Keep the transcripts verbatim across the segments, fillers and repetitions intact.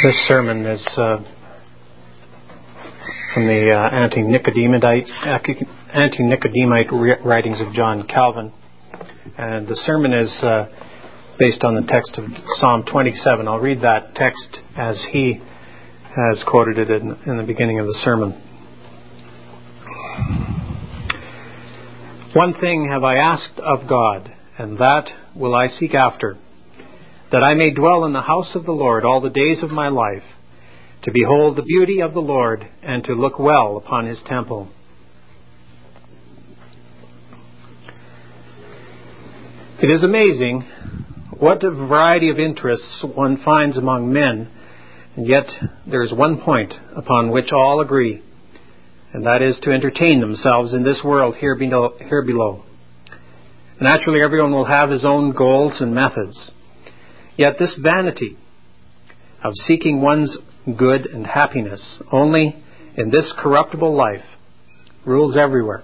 This sermon is uh, from the uh, anti-Nicodemite, anti-Nicodemite writings of John Calvin. And the sermon is uh, based on the text of Psalm twenty-seven. I'll read that text as he has quoted it in, in the beginning of the sermon. One thing have I asked of God, and that will I seek after, that I may dwell in the house of the Lord all the days of my life, to behold the beauty of the Lord, and to look well upon his temple. It is amazing what a variety of interests one finds among men, and yet there is one point upon which all agree, and that is to entertain themselves in this world here below. Here below. Naturally, everyone will have his own goals and methods. Yet this vanity of seeking one's good and happiness only in this corruptible life rules everywhere.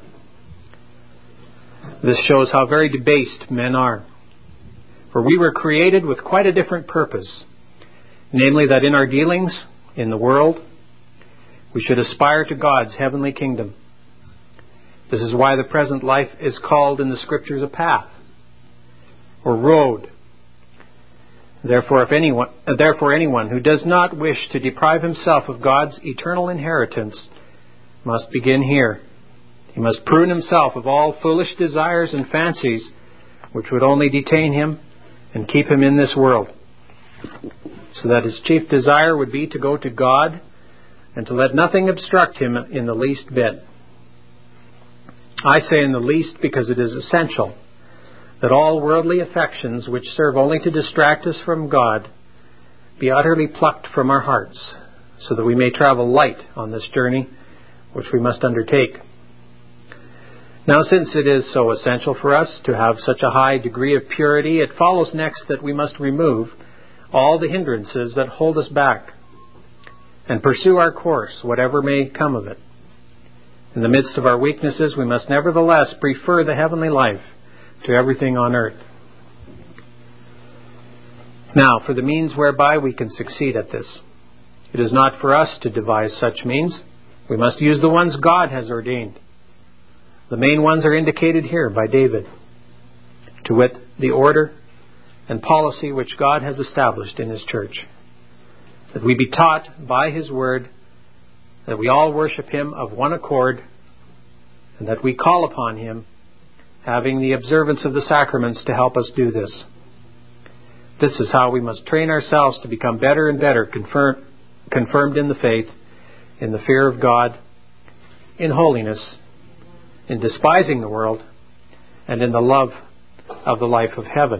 This shows how very debased men are. For we were created with quite a different purpose, namely that in our dealings in the world, we should aspire to God's heavenly kingdom. This is why the present life is called in the Scriptures a path or road. Therefore, if anyone, therefore, anyone who does not wish to deprive himself of God's eternal inheritance must begin here. He must prune himself of all foolish desires and fancies which would only detain him and keep him in this world, so that his chief desire would be to go to God and to let nothing obstruct him in the least bit. I say in the least because it is essential that all worldly affections which serve only to distract us from God be utterly plucked from our hearts, so that we may travel light on this journey which we must undertake. Now, since it is so essential for us to have such a high degree of purity, it follows next that we must remove all the hindrances that hold us back and pursue our course, whatever may come of it. In the midst of our weaknesses, we must nevertheless prefer the heavenly life to everything on earth. Now, for the means whereby we can succeed at this. It is not for us to devise such means. We must use the ones God has ordained. The main ones are indicated here by David, to wit, the order and policy which God has established in his church. That we be taught by his word, that we all worship him of one accord, and that we call upon him, having the observance of the sacraments to help us do this. This is how we must train ourselves to become better and better confirm, confirmed in the faith, in the fear of God, in holiness, in despising the world, and in the love of the life of heaven.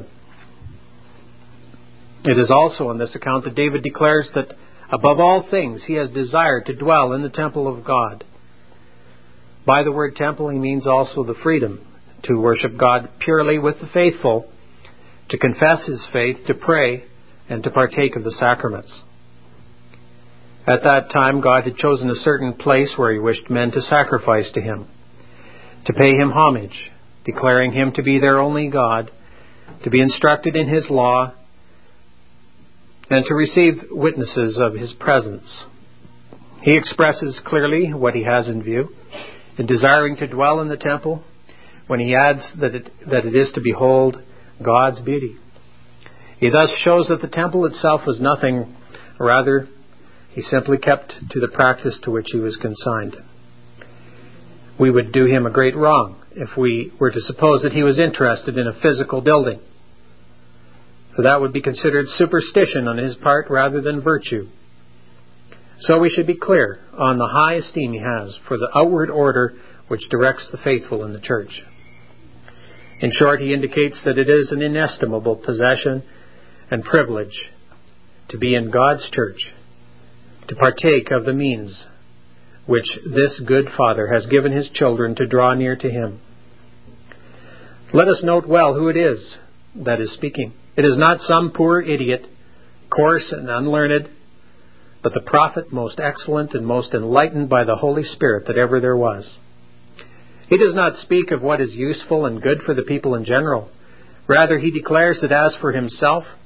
It is also on this account that David declares that above all things he has desired to dwell in the temple of God. By the word temple he means also the freedom to worship God purely with the faithful, to confess his faith, to pray, and to partake of the sacraments. At that time, God had chosen a certain place where he wished men to sacrifice to him, to pay him homage, declaring him to be their only God, to be instructed in his law, and to receive witnesses of his presence. He expresses clearly what he has in view in desiring to dwell in the temple, when he adds that it, that it is to behold God's beauty. He thus shows that the temple itself was nothing, rather, he simply kept to the practice to which he was consigned. We would do him a great wrong if we were to suppose that he was interested in a physical building, for that would be considered superstition on his part rather than virtue. So we should be clear on the high esteem he has for the outward order which directs the faithful in the church. In short, he indicates that it is an inestimable possession and privilege to be in God's church, to partake of the means which this good Father has given his children to draw near to him. Let us note well who it is that is speaking. It is not some poor idiot, coarse and unlearned, but the prophet most excellent and most enlightened by the Holy Spirit that ever there was. He does not speak of what is useful and good for the people in general. Rather, he declares that as for himself,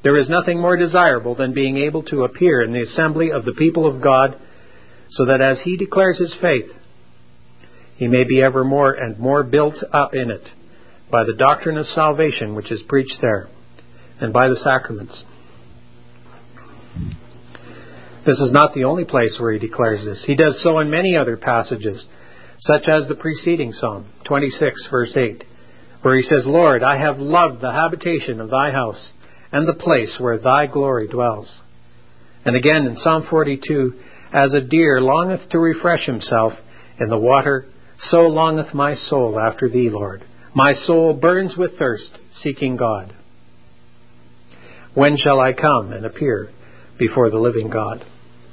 There is nothing more desirable than being able to appear in the assembly of the people of God, so that as he declares his faith, he may be ever more and more built up in it by the doctrine of salvation which is preached there, and by the sacraments. This is not the only place where he declares this. He does so in many other passages, such as the preceding Psalm, twenty-six, verse eight, where he says, Lord, I have loved the habitation of thy house, and the place where thy glory dwells. And again in Psalm forty-two, as a deer longeth to refresh himself in the water, so longeth my soul after thee, Lord. My soul burns with thirst, seeking God. When shall I come and appear before the living God?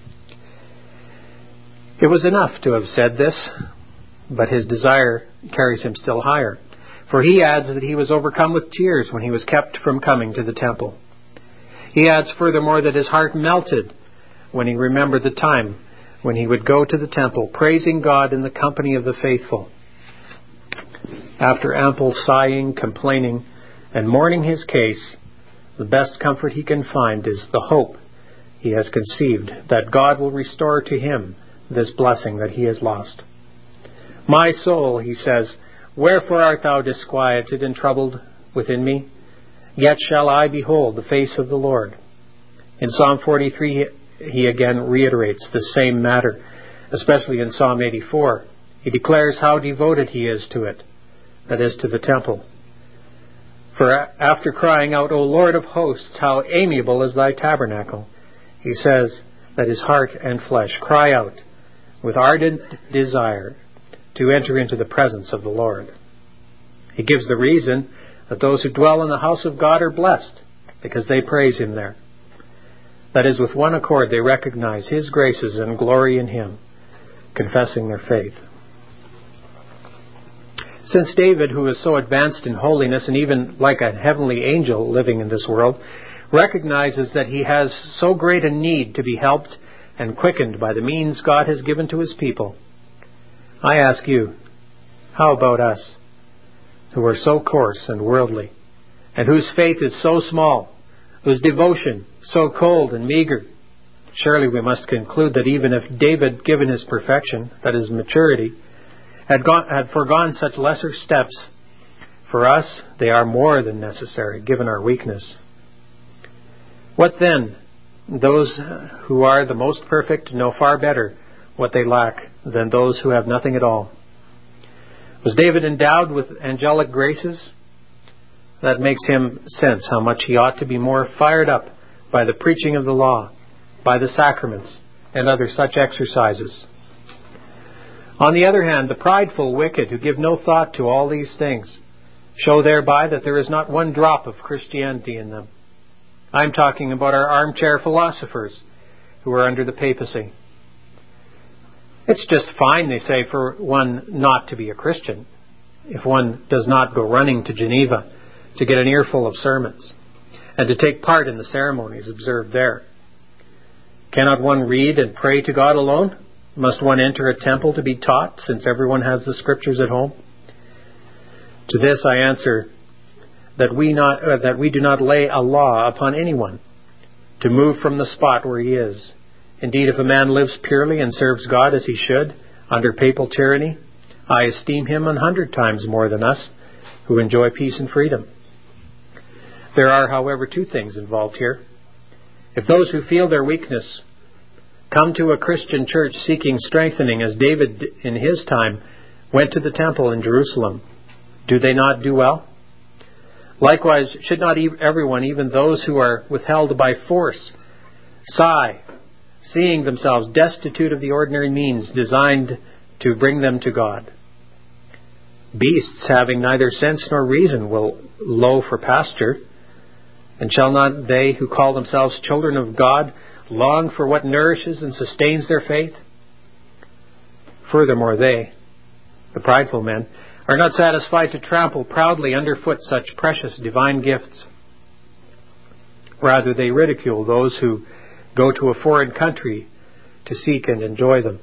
It was enough to have said this, but his desire carries him still higher. For he adds that he was overcome with tears when he was kept from coming to the temple. He adds furthermore that his heart melted when he remembered the time when he would go to the temple, praising God in the company of the faithful. After ample sighing, complaining, and mourning his case, the best comfort he can find is the hope he has conceived that God will restore to him this blessing that he has lost. My soul, he says, wherefore art thou disquieted and troubled within me? Yet shall I behold the face of the Lord. In Psalm forty-three, he again reiterates the same matter, especially in Psalm eighty-four. He declares how devoted he is to it, that is, to the temple. For after crying out, O Lord of hosts, how amiable is thy tabernacle, he says that his heart and flesh cry out with ardent desire to enter into the presence of the Lord. He gives the reason that those who dwell in the house of God are blessed, because they praise him there. That is, with one accord they recognize his graces and glory in him, confessing their faith. Since David, who is so advanced in holiness and even like a heavenly angel living in this world, recognizes that he has so great a need to be helped and quickened by the means God has given to his people, I ask you, how about us, who are so coarse and worldly, and whose faith is so small, whose devotion so cold and meager? Surely we must conclude that even if David, given his perfection, that is maturity, had, gone, had forgone such lesser steps, for us they are more than necessary, given our weakness. What then? Those who are the most perfect know far better what they lack than those who have nothing at all. Was David endowed with angelic graces? That makes him sense how much he ought to be more fired up by the preaching of the law, by the sacraments, and other such exercises. On the other hand, the prideful wicked who give no thought to all these things show thereby that there is not one drop of Christianity in them. I'm talking about our armchair philosophers who are under the papacy. It's just fine, they say, for one not to be a Christian if one does not go running to Geneva to get an earful of sermons and to take part in the ceremonies observed there. Cannot one read and pray to God alone? Must one enter a temple to be taught, since everyone has the scriptures at home? To this I answer that we not uh, that we do not lay a law upon anyone to move from the spot where he is. Indeed, if a man lives purely and serves God as he should, under papal tyranny, I esteem him an hundred times more than us, who enjoy peace and freedom. There are, however, two things involved here. If those who feel their weakness come to a Christian church seeking strengthening, as David in his time went to the temple in Jerusalem, do they not do well? Likewise, should not everyone, even those who are withheld by force, sigh, seeing themselves destitute of the ordinary means designed to bring them to God? Beasts, having neither sense nor reason, will low for pasture. And shall not they who call themselves children of God long for what nourishes and sustains their faith? Furthermore, they, the prideful men, are not satisfied to trample proudly underfoot such precious divine gifts. Rather, they ridicule those who go to a foreign country to seek and enjoy them.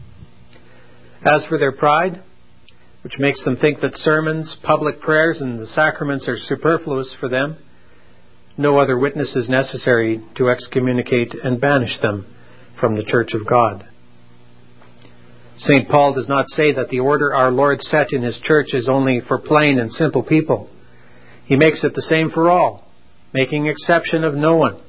As for their pride, which makes them think that sermons, public prayers, and the sacraments are superfluous for them, no other witness is necessary to excommunicate and banish them from the Church of God. Saint Paul does not say that the order our Lord set in His church is only for plain and simple people. He makes it the same for all, making exception of no one.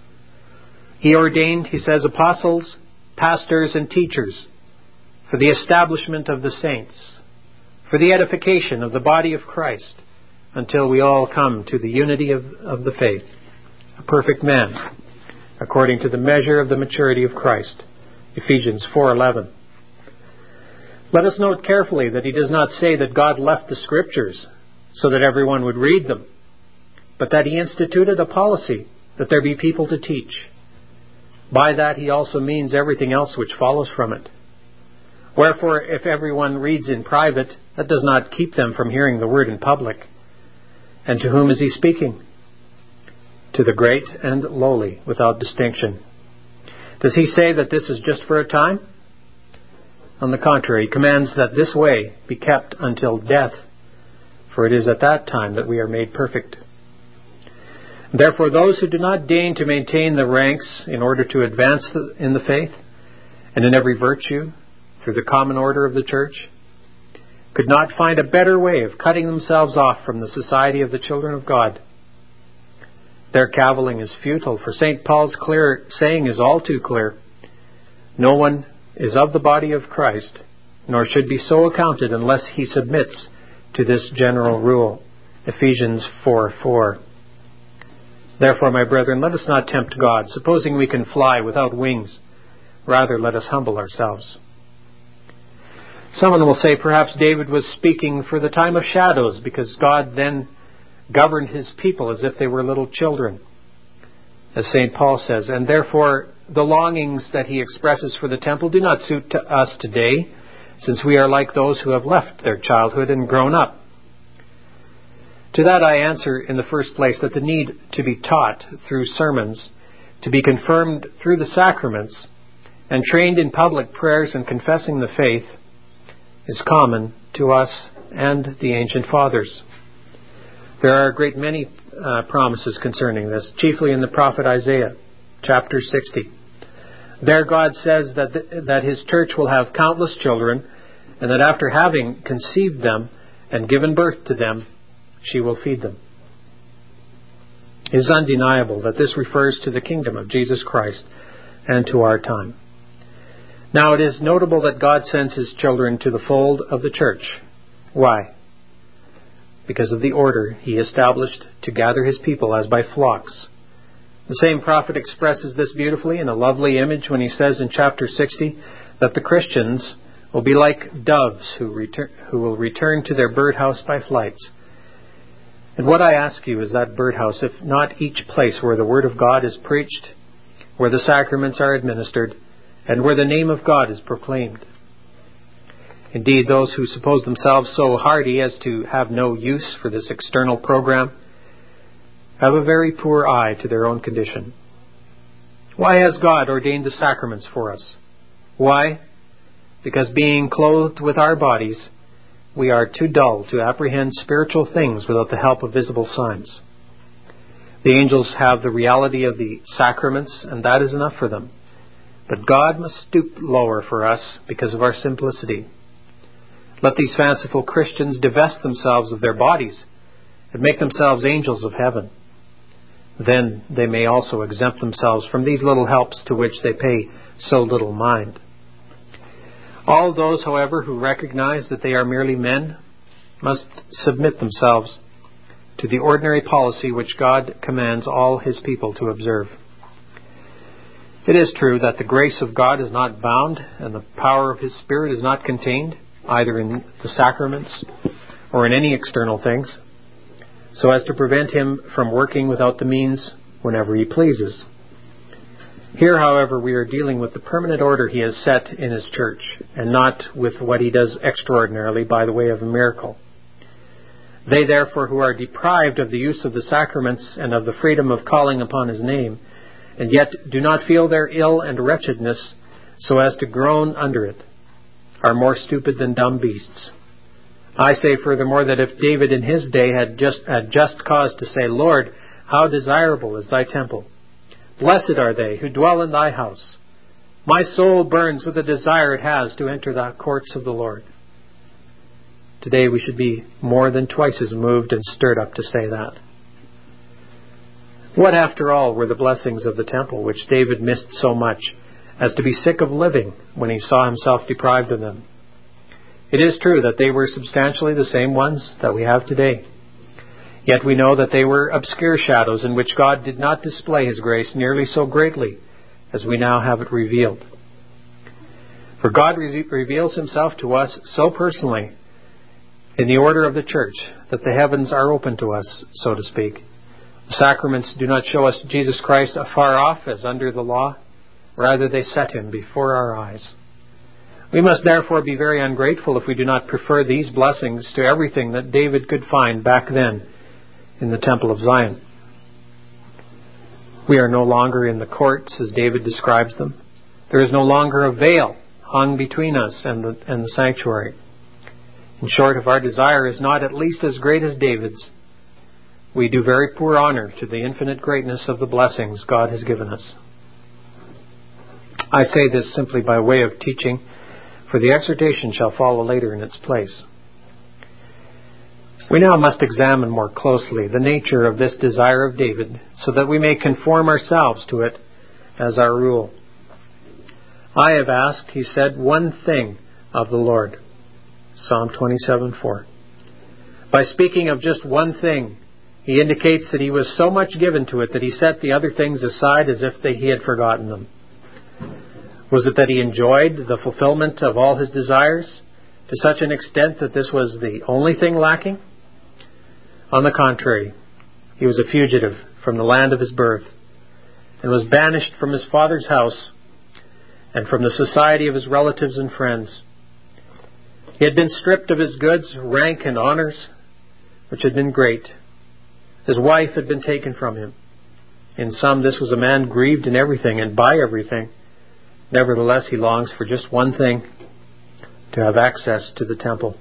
He ordained, he says, apostles, pastors, and teachers for the establishment of the saints, for the edification of the body of Christ, until we all come to the unity of, of the faith, a perfect man, according to the measure of the maturity of Christ. Ephesians four eleven. Let us note carefully that he does not say that God left the Scriptures so that everyone would read them, but that he instituted a policy that there be people to teach. By that he also means everything else which follows from it. Wherefore, if everyone reads in private, that does not keep them from hearing the word in public. And to whom is he speaking? To the great and lowly, without distinction. Does he say that this is just for a time? On the contrary, he commands that this way be kept until death, for it is at that time that we are made perfect. Therefore, those who do not deign to maintain the ranks in order to advance in the faith and in every virtue through the common order of the church could not find a better way of cutting themselves off from the society of the children of God. Their cavilling is futile, for Saint Paul's clear saying is all too clear. No one is of the body of Christ, nor should be so accounted unless he submits to this general rule. Ephesians four four. Therefore, my brethren, let us not tempt God, supposing we can fly without wings. Rather, let us humble ourselves. Someone will say perhaps David was speaking for the time of shadows, because God then governed his people as if they were little children, as Saint Paul says, and therefore the longings that he expresses for the temple do not suit to us today, since we are like those who have left their childhood and grown up. To that I answer in the first place that the need to be taught through sermons, to be confirmed through the sacraments, and trained in public prayers and confessing the faith is common to us and the ancient fathers. There are a great many uh, promises concerning this, chiefly in the prophet Isaiah, chapter sixty. There God says that th- that His church will have countless children, and that after having conceived them and given birth to them, she will feed them. It is undeniable that this refers to the kingdom of Jesus Christ and to our time. Now it is notable that God sends His children to the fold of the church. Why? Because of the order He established to gather His people as by flocks. The same prophet expresses this beautifully in a lovely image when he says in chapter sixty that the Christians will be like doves who, return, who will return to their birdhouse by flights. And what I ask you is that birdhouse, if not each place where the Word of God is preached, where the sacraments are administered, and where the name of God is proclaimed. Indeed, those who suppose themselves so hardy as to have no use for this external program have a very poor eye to their own condition. Why has God ordained the sacraments for us? Why? Because being clothed with our bodies, we are too dull to apprehend spiritual things without the help of visible signs. The angels have the reality of the sacraments, and that is enough for them. But God must stoop lower for us because of our simplicity. Let these fanciful Christians divest themselves of their bodies and make themselves angels of heaven. Then they may also exempt themselves from these little helps to which they pay so little mind. All those, however, who recognize that they are merely men must submit themselves to the ordinary policy which God commands all His people to observe. It is true that the grace of God is not bound and the power of His Spirit is not contained either in the sacraments or in any external things, so as to prevent Him from working without the means whenever He pleases. Here, however, we are dealing with the permanent order He has set in His church, and not with what He does extraordinarily by the way of a miracle. They, therefore, who are deprived of the use of the sacraments and of the freedom of calling upon His name, and yet do not feel their ill and wretchedness so as to groan under it, are more stupid than dumb beasts. I say furthermore that if David in his day had just had just cause to say, Lord, how desirable is thy temple. Blessed are they who dwell in thy house. My soul burns with the desire it has to enter the courts of the Lord. Today we should be more than twice as moved and stirred up to say that. What, after all, were the blessings of the temple which David missed so much as to be sick of living when he saw himself deprived of them? It is true that they were substantially the same ones that we have today. Yet we know that they were obscure shadows in which God did not display His grace nearly so greatly as we now have it revealed. For God re- reveals Himself to us so personally in the order of the church that the heavens are open to us, so to speak. The sacraments do not show us Jesus Christ afar off as under the law. Rather, they set Him before our eyes. We must therefore be very ungrateful if we do not prefer these blessings to everything that David could find back then in the Temple of Zion. We are no longer in the courts as David describes them. There is no longer a veil hung between us and the, and the sanctuary. In short, if our desire is not at least as great as David's, we do very poor honor to the infinite greatness of the blessings God has given us. I say this simply by way of teaching, for the exhortation shall follow later in its place. We now must examine more closely the nature of this desire of David, so that we may conform ourselves to it as our rule. I have asked, he said, one thing of the Lord. Psalm twenty-seven four. By speaking of just one thing, he indicates that he was so much given to it that he set the other things aside as if they, he had forgotten them. Was it that he enjoyed the fulfillment of all his desires to such an extent that this was the only thing lacking? On the contrary, he was a fugitive from the land of his birth and was banished from his father's house and from the society of his relatives and friends. He had been stripped of his goods, rank, and honors, which had been great. His wife had been taken from him. In sum, this was a man grieved in everything and by everything. Nevertheless, he longs for just one thing, to have access to the temple.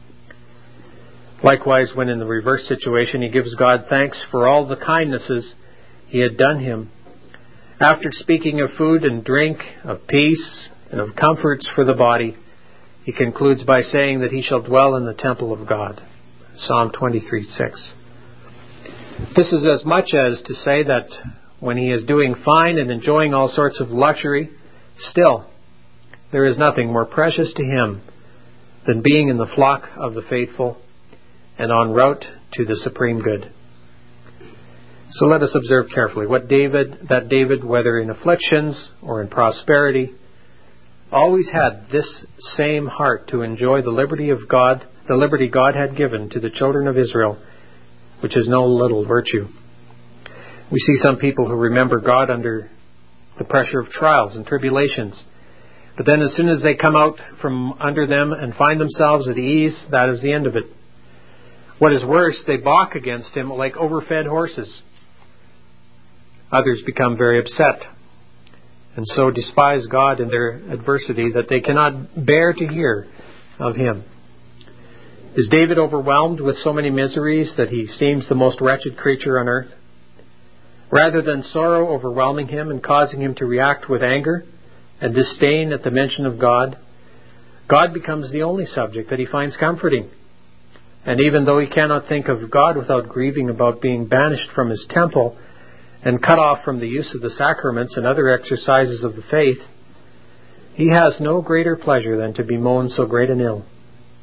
Likewise, when in the reverse situation, he gives God thanks for all the kindnesses he had done him. After speaking of food and drink, of peace, and of comforts for the body, he concludes by saying that he shall dwell in the temple of God. Psalm twenty-three six. This is as much as to say that when he is doing fine and enjoying all sorts of luxury, still, there is nothing more precious to him than being in the flock of the faithful and en route to the supreme good. So let us observe carefully what David, that David, whether in afflictions or in prosperity, always had this same heart to enjoy the liberty of God, the liberty God had given to the children of Israel, which is no little virtue. We see some people who remember God under the pressure of trials and tribulations, but then as soon as they come out from under them and find themselves at ease, that is the end of it. What is worse, they balk against Him like overfed horses. Others become very upset and so despise God in their adversity that they cannot bear to hear of Him. Is David overwhelmed with so many miseries that he seems the most wretched creature on earth? Rather than sorrow overwhelming him and causing him to react with anger and disdain at the mention of God, God becomes the only subject that he finds comforting. And even though he cannot think of God without grieving about being banished from his temple and cut off from the use of the sacraments and other exercises of the faith, he has no greater pleasure than to bemoan so great an ill.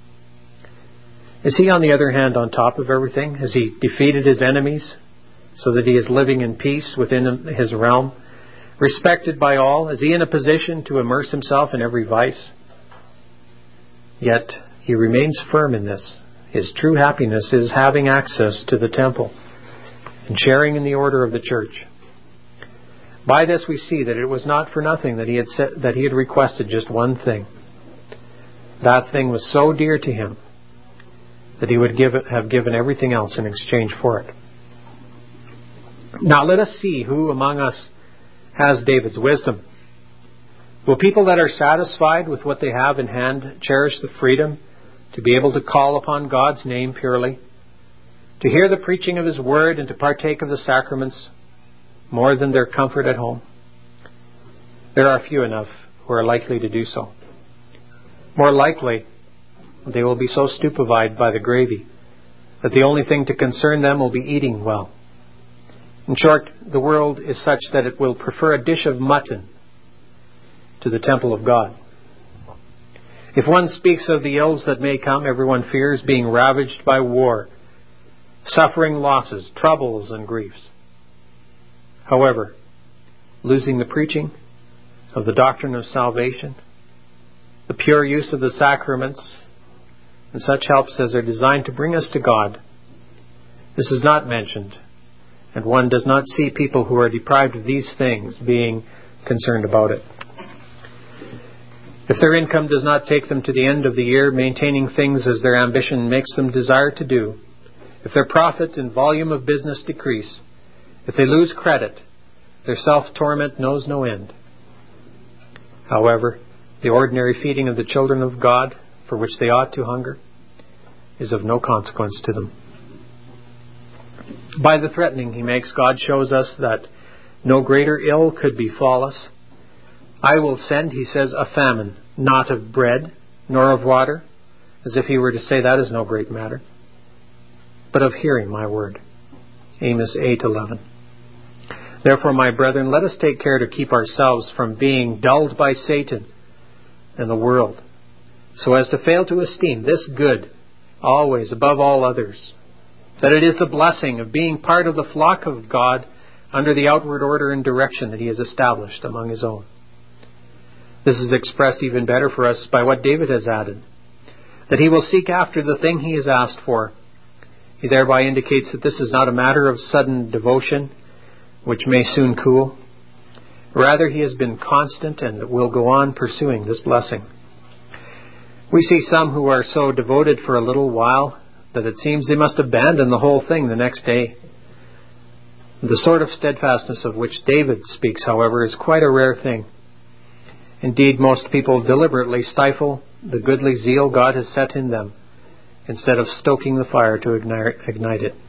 Is he, on the other hand, on top of everything? Has he defeated his enemies so that he is living in peace within his realm, respected by all? Is he in a position to immerse himself in every vice? Yet he remains firm in this. His true happiness is having access to the temple and sharing in the order of the church. By this we see that it was not for nothing that he had said, that he had requested just one thing. That thing was so dear to him that he would give it, have given everything else in exchange for it. Now let us see who among us has David's wisdom. Will people that are satisfied with what they have in hand cherish the freedom to be able to call upon God's name purely? to hear the preaching of His Word and to partake of the sacraments more than their comfort at home? There are few enough who are likely to do so. More likely, they will be so stupefied by the gravy that the only thing to concern them will be eating well. In short, the world is such that it will prefer a dish of mutton to the temple of God. If one speaks of the ills that may come, everyone fears being ravaged by war, suffering losses, troubles, and griefs. However, losing the preaching of the doctrine of salvation, the pure use of the sacraments, and such helps as are designed to bring us to God, this is not mentioned, and one does not see people who are deprived of these things being concerned about it. If their income does not take them to the end of the year, maintaining things as their ambition makes them desire to do, if their profit and volume of business decrease, if they lose credit, their self-torment knows no end. However, the ordinary feeding of the children of God, for which they ought to hunger, is of no consequence to them. By the threatening he makes, God shows us that no greater ill could befall us. I will send, he says, a famine, not of bread, nor of water, as if he were to say that is no great matter, but of hearing my word. Amos eight eleven. Therefore, my brethren, let us take care to keep ourselves from being dulled by Satan and the world, so as to fail to esteem this good always above all others, that it is the blessing of being part of the flock of God under the outward order and direction that he has established among his own. This is expressed even better for us by what David has added, that he will seek after the thing he has asked for. He thereby indicates that this is not a matter of sudden devotion, which may soon cool. Rather, he has been constant and will go on pursuing this blessing. We see some who are so devoted for a little while that it seems they must abandon the whole thing the next day. The sort of steadfastness of which David speaks, however, is quite a rare thing. Indeed, most people deliberately stifle the goodly zeal God has set in them, instead of stoking the fire to ignite it.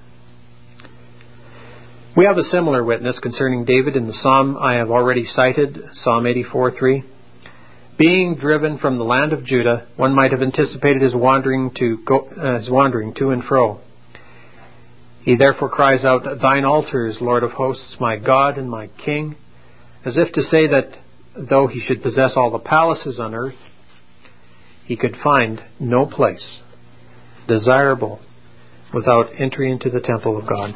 We have a similar witness concerning David in the psalm I have already cited, Psalm eighty-four three. Being driven from the land of Judah, one might have anticipated his wandering to go, uh, his wandering to and fro. He therefore cries out, "Thine altars, Lord of hosts, my God and my King," as if to say that though he should possess all the palaces on earth, he could find no place desirable without entry into the temple of God.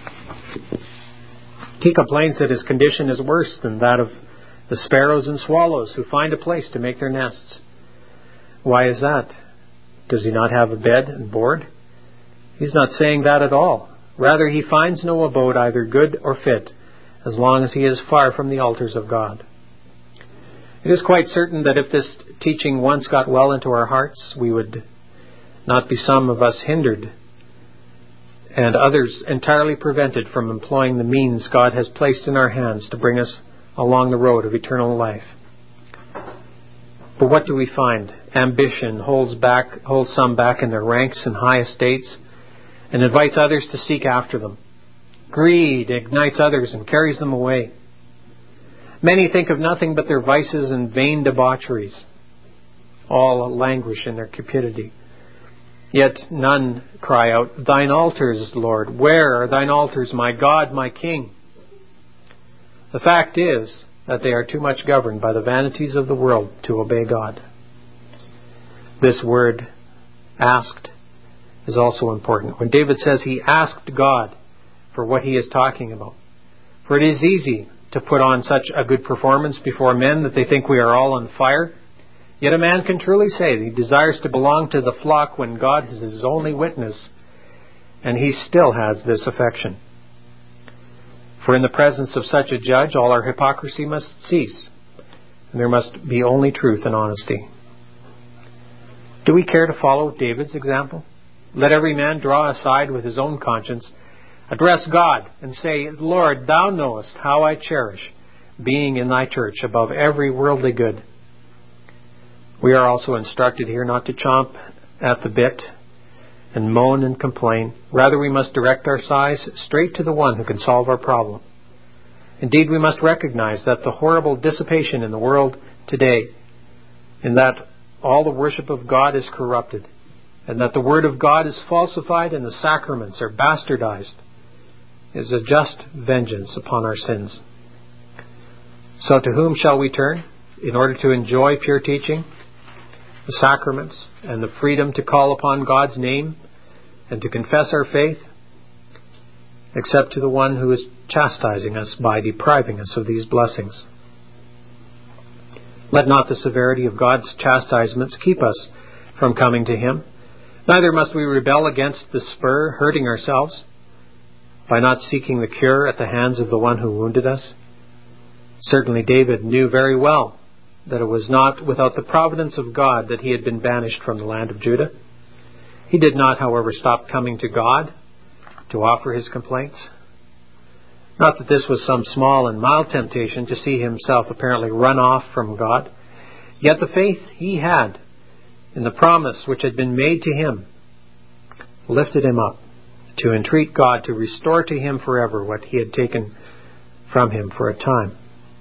He complains that his condition is worse than that of the sparrows and swallows who find a place to make their nests. Why is that? Does he not have a bed and board? He's not saying that at all. Rather, he finds no abode either good or fit, as long as he is far from the altars of God. It is quite certain that if this teaching once got well into our hearts, we would not be some of us hindered and others entirely prevented from employing the means God has placed in our hands to bring us along the road of eternal life. But what do we find? Ambition holds back, holds some back in their ranks and high estates and invites others to seek after them. Greed ignites others and carries them away. Many think of nothing but their vices and vain debaucheries. All languish in their cupidity. Yet none cry out, "Thine altars, Lord, where are thine altars, my God, my King?" The fact is that they are too much governed by the vanities of the world to obey God. This word, asked, is also important. When David says he asked God for what he is talking about. For it is easy to put on such a good performance before men that they think we are all on fire. Yet a man can truly say that he desires to belong to the flock when God is his only witness, and he still has this affection. For in the presence of such a judge, all our hypocrisy must cease, and there must be only truth and honesty. Do we care to follow David's example? Let every man draw aside with his own conscience, address God, and say, "Lord, thou knowest how I cherish being in thy church above every worldly good." We are also instructed here not to chomp at the bit and moan and complain. Rather, we must direct our sighs straight to the one who can solve our problem. Indeed, we must recognize that the horrible dissipation in the world today, in that all the worship of God is corrupted, and that the Word of God is falsified and the sacraments are bastardized, is a just vengeance upon our sins. So to whom shall we turn in order to enjoy pure teaching, the sacraments, and the freedom to call upon God's name and to confess our faith? Except to the one who is chastising us by depriving us of these blessings. Let not the severity of God's chastisements keep us from coming to Him. Neither must we rebel against the spur, hurting ourselves by not seeking the cure at the hands of the one who wounded us. Certainly David knew very well that it was not without the providence of God that he had been banished from the land of Judah. He did not, however, stop coming to God to offer his complaints. Not that this was some small and mild temptation to see himself apparently run off from God. Yet the faith he had in the promise which had been made to him lifted him up to entreat God to restore to him forever what he had taken from him for a time.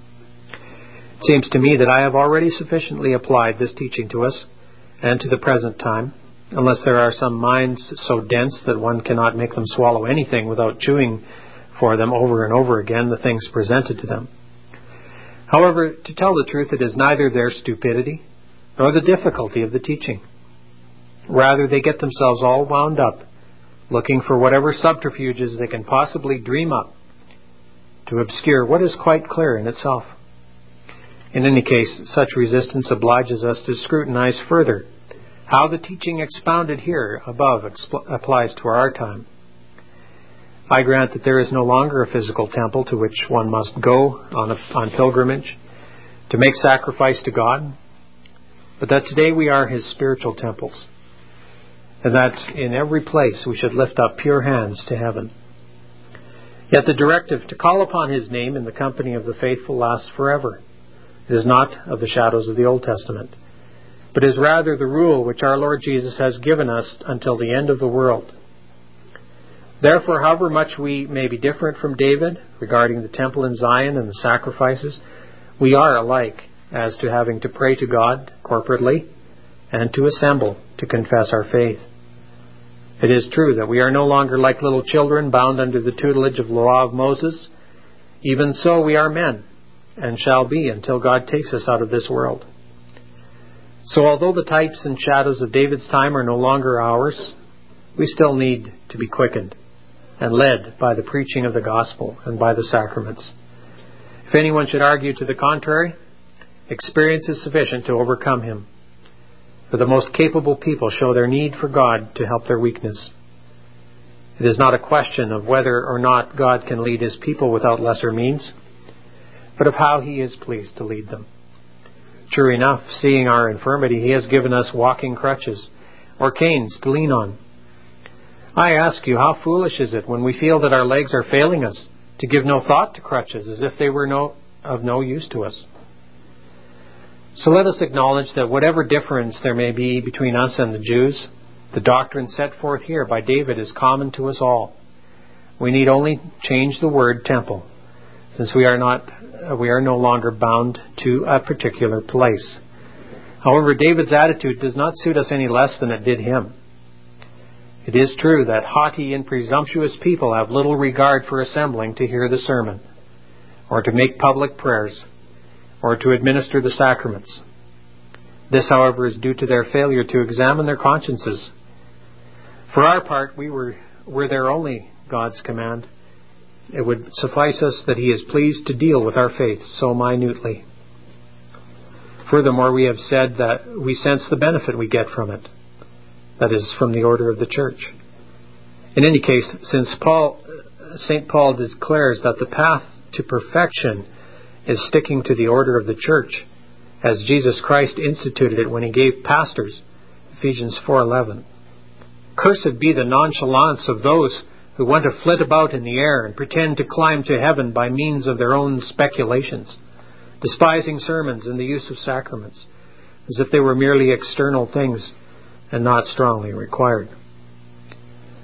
It seems to me that I have already sufficiently applied this teaching to us and to the present time, unless there are some minds so dense that one cannot make them swallow anything without chewing for them over and over again the things presented to them. However, to tell the truth, it is neither their stupidity nor the difficulty of the teaching. Rather, they get themselves all wound up, looking for whatever subterfuges they can possibly dream up to obscure what is quite clear in itself. In any case, such resistance obliges us to scrutinize further how the teaching expounded here above expl- applies to our time. I grant that there is no longer a physical temple to which one must go on, a, on pilgrimage to make sacrifice to God, but that today we are His spiritual temples, and that in every place we should lift up pure hands to heaven. Yet the directive to call upon His name in the company of the faithful lasts forever. It is not of the shadows of the Old Testament, but is rather the rule which our Lord Jesus has given us until the end of the world. Therefore, however much we may be different from David regarding the temple in Zion and the sacrifices, we are alike as to having to pray to God corporately and to assemble to confess our faith. It is true that we are no longer like little children bound under the tutelage of the law of Moses. Even so, we are men and shall be until God takes us out of this world. So although the types and shadows of David's time are no longer ours, we still need to be quickened and led by the preaching of the gospel and by the sacraments. If anyone should argue to the contrary, experience is sufficient to overcome him. For the most capable people show their need for God to help their weakness. It is not a question of whether or not God can lead His people without lesser means, but of how He is pleased to lead them. True enough, seeing our infirmity, He has given us walking crutches or canes to lean on. I ask you, how foolish is it when we feel that our legs are failing us to give no thought to crutches as if they were no, of no use to us? So let us acknowledge that whatever difference there may be between us and the Jews, the doctrine set forth here by David is common to us all. We need only change the word temple, since we are not we are no longer bound to a particular place. However, David's attitude does not suit us any less than it did him. It is true that haughty and presumptuous people have little regard for assembling to hear the sermon, or to make public prayers, or to administer the sacraments. This, however, is due to their failure to examine their consciences. For our part, we were, were there only God's command. It would suffice us that He is pleased to deal with our faith so minutely. Furthermore, we have said that we sense the benefit we get from it. That is, from the order of the church. In any case, since Paul, Saint Paul declares that the path to perfection is sticking to the order of the church, as Jesus Christ instituted it when He gave pastors, Ephesians four eleven. Cursed be the nonchalance of those who want to flit about in the air and pretend to climb to heaven by means of their own speculations, despising sermons and the use of sacraments, as if they were merely external things and not strongly required.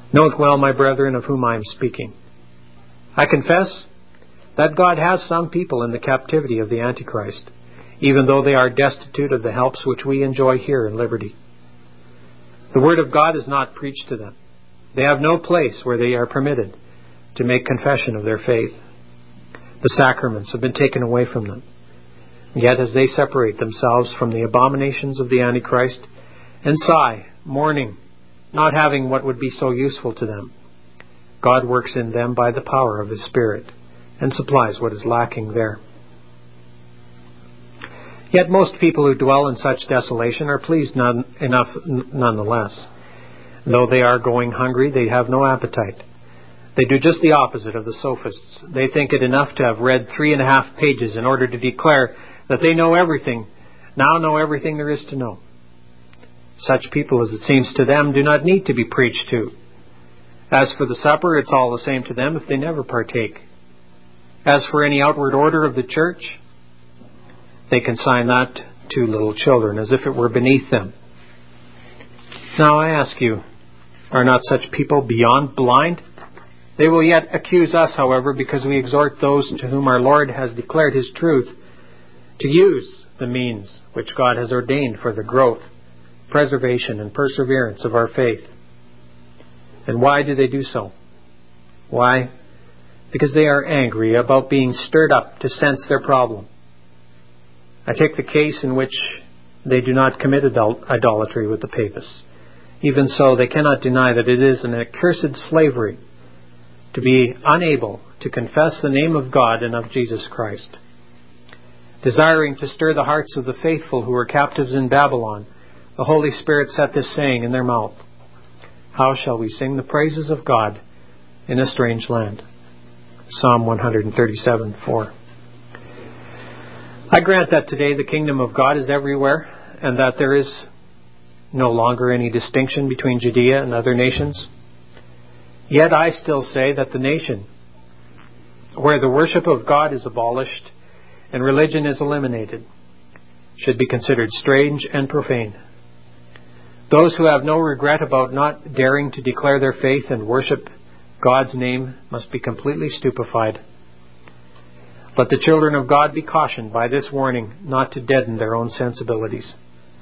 Note well, my brethren, of whom I am speaking. I confess that God has some people in the captivity of the Antichrist, even though they are destitute of the helps which we enjoy here in liberty. The Word of God is not preached to them. They have no place where they are permitted to make confession of their faith. The sacraments have been taken away from them. Yet as they separate themselves from the abominations of the Antichrist and sigh, mourning, not having what would be so useful to them, God works in them by the power of His Spirit and supplies what is lacking there. Yet most people who dwell in such desolation are pleased none, enough n- nonetheless. Though they are going hungry, they have no appetite. They do just the opposite of the sophists. They think it enough to have read three and a half pages in order to declare that they know everything, now know everything there is to know. Such people, as it seems to them, do not need to be preached to. As for the supper, it's all the same to them if they never partake. As for any outward order of the church, they consign that to little children, as if it were beneath them. Now I ask you, are not such people beyond blind? They will yet accuse us, however, because we exhort those to whom our Lord has declared His truth to use the means which God has ordained for the growth, preservation, and perseverance of our faith. And why do they do so? Why? Because they are angry about being stirred up to sense their problem. I take the case in which they do not commit idol- idolatry with the papists. Even so, they cannot deny that it is an accursed slavery to be unable to confess the name of God and of Jesus Christ. Desiring to stir the hearts of the faithful who were captives in Babylon, the Holy Spirit set this saying in their mouth: "How shall we sing the praises of God in a strange land?" Psalm one thirty-seven four. I grant that today the kingdom of God is everywhere, and that there is no longer any distinction between Judea and other nations. Yet I still say that the nation where the worship of God is abolished and religion is eliminated should be considered strange and profane. Those who have no regret about not daring to declare their faith and worship God's name must be completely stupefied. Let the children of God be cautioned by this warning not to deaden their own sensibilities.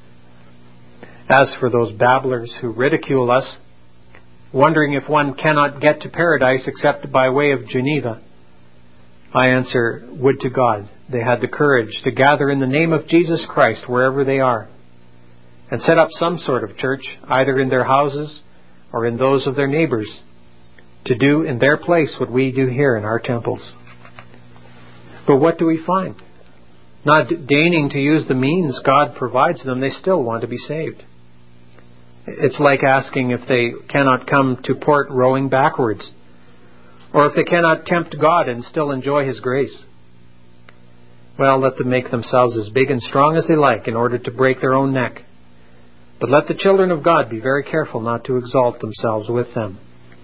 As for those babblers who ridicule us, wondering if one cannot get to paradise except by way of Geneva, I answer, would to God they had the courage to gather in the name of Jesus Christ wherever they are, and set up some sort of church, either in their houses or in those of their neighbors, to do in their place what we do here in our temples. But what do we find? Not deigning to use the means God provides them, they still want to be saved. It's like asking if they cannot come to port rowing backwards, or if they cannot tempt God and still enjoy His grace. Well, let them make themselves as big and strong as they like in order to break their own neck. But let the children of God be very careful not to exalt themselves with them.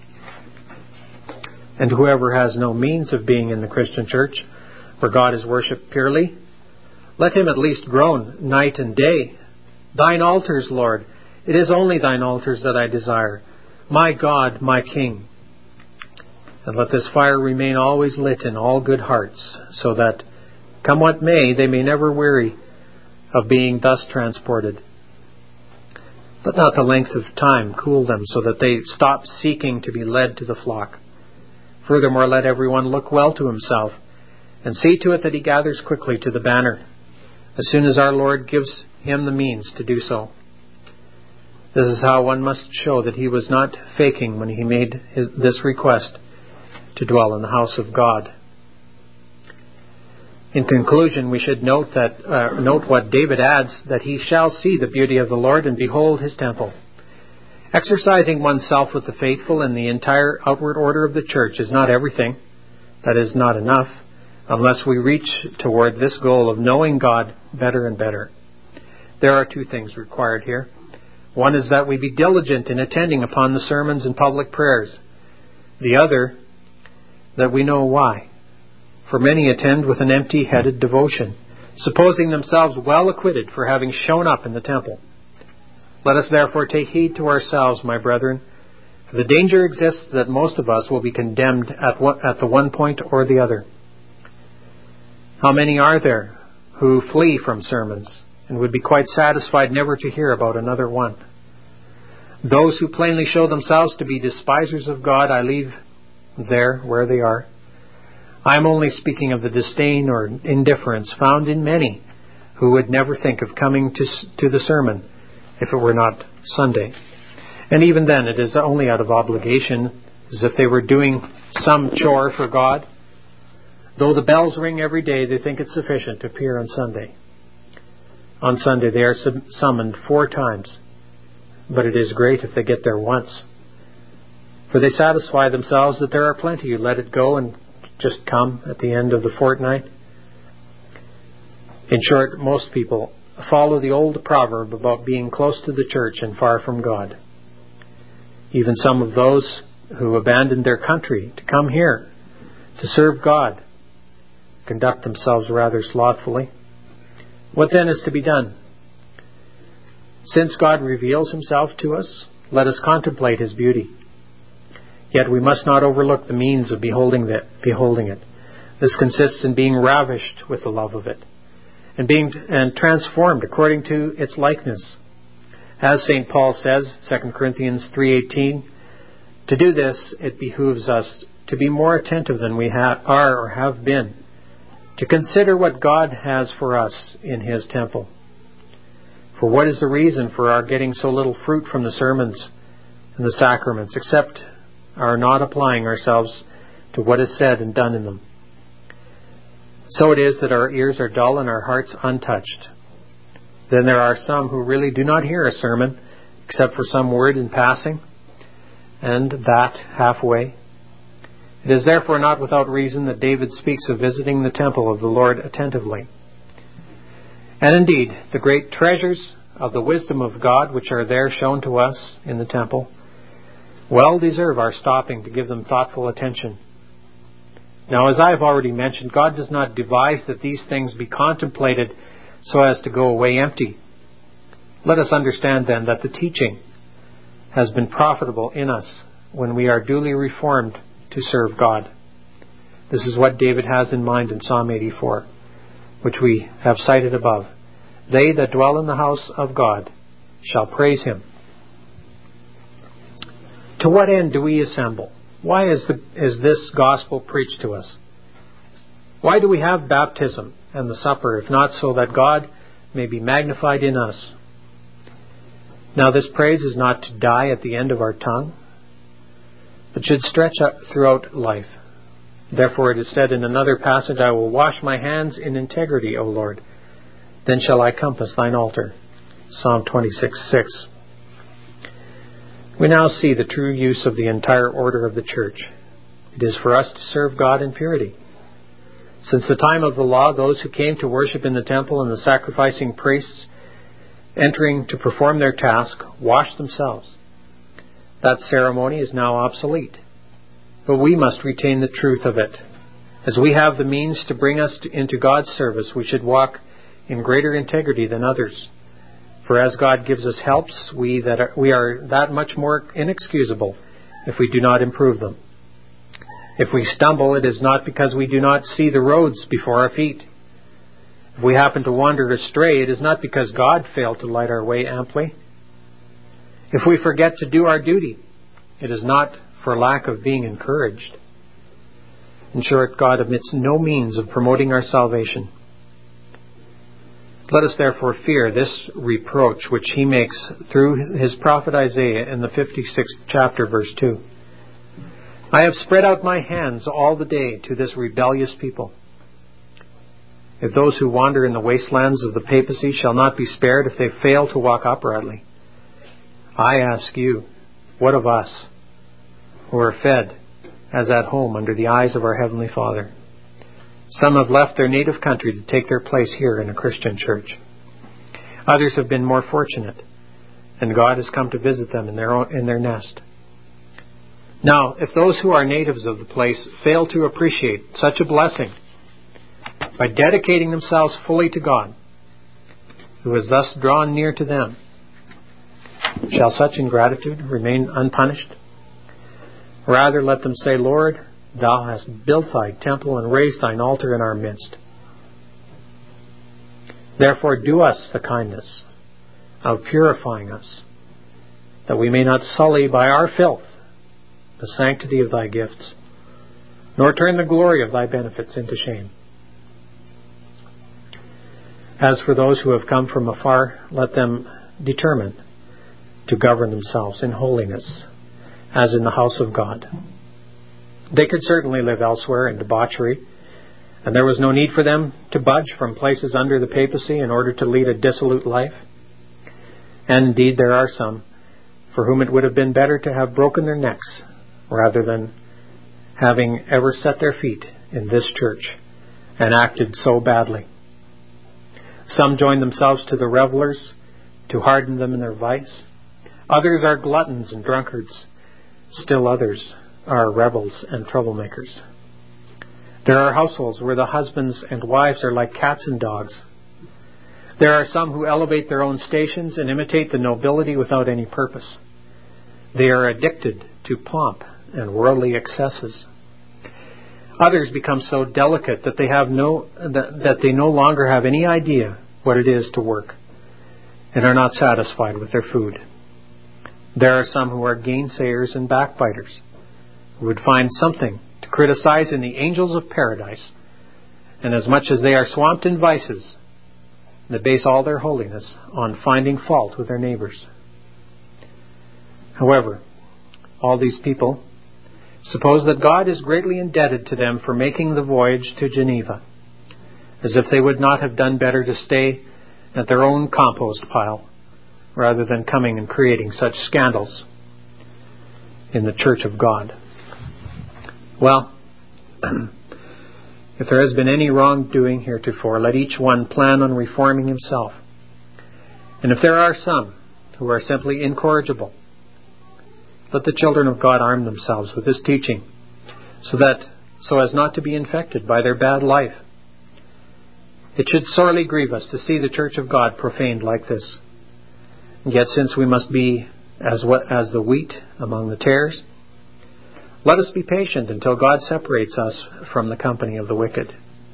And whoever has no means of being in the Christian church, where God is worshipped purely, let him at least groan night and day. Thine altars, Lord, it is only thine altars that I desire, my God, my King. And let this fire remain always lit in all good hearts, so that, come what may, they may never weary of being thus transported. Let not the length of time cool them, so that they stop seeking to be led to the flock. Furthermore, let everyone look well to himself, and see to it that he gathers quickly to the banner, as soon as our Lord gives him the means to do so. This is how one must show that he was not faking when he made his, this request to dwell in the house of God. In conclusion, we should note that uh, note what David adds, that he shall see the beauty of the Lord and behold His temple. Exercising oneself with the faithful in the entire outward order of the church is not everything. That is not enough, unless we reach toward this goal of knowing God better and better. There are two things required here. One is that we be diligent in attending upon the sermons and public prayers. The other, that we know why. For many attend with an empty-headed devotion, supposing themselves well acquitted for having shown up in the temple. Let us therefore take heed to ourselves, my brethren, The danger exists that most of us will be condemned at, one, at the one point or the other. How many are there who flee from sermons and would be quite satisfied never to hear about another one? Those who plainly show themselves to be despisers of God, I leave there where they are. I am only speaking of the disdain or indifference found in many who would never think of coming to, to the sermon if it were not Sunday. And even then, it is only out of obligation, as if they were doing some chore for God. Though the bells ring every day, they think it sufficient to appear on Sunday. On Sunday, they are sub- summoned four times, but it is great if they get there once. For they satisfy themselves that there are plenty who let it go and just come at the end of the fortnight. In short, most people follow the old proverb about being close to the church and far from God. Even some of those who abandoned their country to come here to serve God conduct themselves rather slothfully. What then is to be done? Since God reveals himself to us, let us contemplate his beauty. Yet we must not overlook the means of beholding it. Beholding it. This consists in being ravished with the love of it, and being and transformed according to its likeness. As Saint Paul says, Second Corinthians three eighteen, to do this, it behooves us to be more attentive than we ha- are or have been, to consider what God has for us in his temple. For what is the reason for our getting so little fruit from the sermons and the sacraments, except our not applying ourselves to what is said and done in them? So it is that our ears are dull and our hearts untouched. Then there are some who really do not hear a sermon, except for some word in passing, and that halfway. It is therefore not without reason that David speaks of visiting the temple of the Lord attentively. And indeed, the great treasures of the wisdom of God which are there shown to us in the temple well deserve our stopping to give them thoughtful attention. Now, as I have already mentioned, God does not devise that these things be contemplated so as to go away empty. Let us understand then that the teaching has been profitable in us when we are duly reformed to serve God. This is what David has in mind in Psalm eighty-four, which we have cited above. They that dwell in the house of God shall praise him. To what end do we assemble? Why is, the, is this gospel preached to us? Why do we have baptism and the supper, if not so that God may be magnified in us? Now this praise is not to die at the end of our tongue, but should stretch up throughout life. Therefore it is said in another passage, I will wash my hands in integrity, O Lord. Then shall I compass thine altar. Psalm twenty-six six. We now see the true use of the entire order of the church. It is for us to serve God in purity. Since the time of the law, those who came to worship in the temple and the sacrificing priests, entering to perform their task, washed themselves. That ceremony is now obsolete, but we must retain the truth of it. As we have the means to bring us to, into God's service, we should walk in greater integrity than others. For as God gives us helps, we that are, we are that much more inexcusable if we do not improve them. If we stumble, it is not because we do not see the roads before our feet. If we happen to wander astray, it is not because God failed to light our way amply. If we forget to do our duty, it is not for lack of being encouraged. In short, God omits no means of promoting our salvation. Let us therefore fear this reproach which he makes through his prophet Isaiah in the fifty-sixth chapter, verse two. I have spread out my hands all the day to this rebellious people. If those who wander in the wastelands of the papacy shall not be spared if they fail to walk uprightly, I ask you, what of us, who are fed as at home under the eyes of our Heavenly Father? Some have left their native country to take their place here in a Christian church. Others have been more fortunate, and God has come to visit them in their own, in their nest. Now, if those who are natives of the place fail to appreciate such a blessing by dedicating themselves fully to God, who has thus drawn near to them, shall such ingratitude remain unpunished? Rather, let them say, Lord, thou hast built thy temple and raised thine altar in our midst. Therefore do us the kindness of purifying us, that we may not sully by our filth the sanctity of thy gifts, nor turn the glory of thy benefits into shame. As for those who have come from afar, let them determine to govern themselves in holiness, as in the house of God. They could certainly live elsewhere in debauchery, and there was no need for them to budge from places under the papacy in order to lead a dissolute life. And indeed there are some for whom it would have been better to have broken their necks rather than having ever set their feet in this church and acted so badly. Some join themselves to the revelers to harden them in their vice. Others are gluttons and drunkards. Still others are rebels and troublemakers. There are households where the husbands and wives are like cats and dogs. There are some who elevate their own stations and imitate the nobility without any purpose. They are addicted to pomp and worldly excesses. Others become so delicate that they have no that, that they no longer have any idea what it is to work and are not satisfied with their food. There are some who are gainsayers and backbiters, who would find something to criticize in the angels of paradise, and as much as they are swamped in vices, they base all their holiness on finding fault with their neighbors. However, all these people suppose that God is greatly indebted to them for making the voyage to Geneva, as if they would not have done better to stay at their own compost pile rather than coming and creating such scandals in the Church of God. Well, if there has been any wrongdoing heretofore, let each one plan on reforming himself. And if there are some who are simply incorrigible, let the children of God arm themselves with this teaching, so that so as not to be infected by their bad life. It should sorely grieve us to see the Church of God profaned like this. Yet since we must be as what as the wheat among the tares, let us be patient until God separates us from the company of the wicked.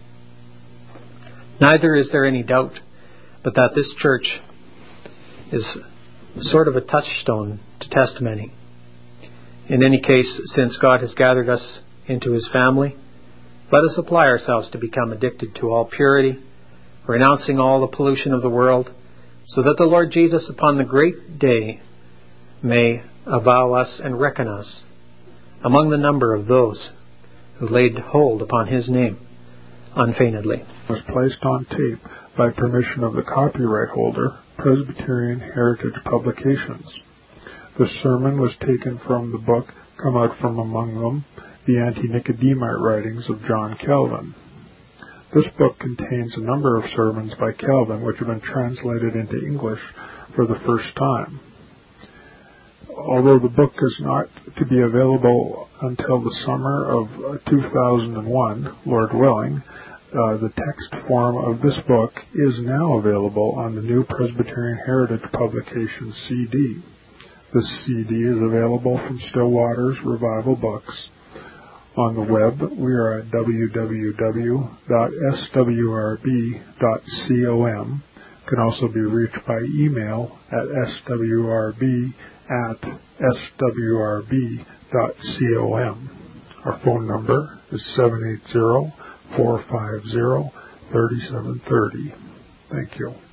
Neither is there any doubt but that this church is sort of a touchstone to test many. In any case, since God has gathered us into His family, let us apply ourselves to become addicted to all purity, renouncing all the pollution of the world, so that the Lord Jesus upon the great day may avow us and reckon us among the number of those who laid hold upon His name unfeignedly. Was placed on tape by permission of the copyright holder, Presbyterian Heritage Publications. The sermon was taken from the book Come Out From Among Them, the Anti-Nicodemite Writings of John Calvin. This book contains a number of sermons by Calvin which have been translated into English for the first time. Although the book is not to be available until the summer of two thousand one, Lord willing, uh, the text form of this book is now available on the new Presbyterian Heritage Publication C D. This C D is available from Stillwater's Revival Books. On the web, we are at w w w dot s w r b dot com. Can also be reached by email at s w r b at s w r b dot com. Our phone number is seven eight zero, four five zero, three seven three zero. Thank you.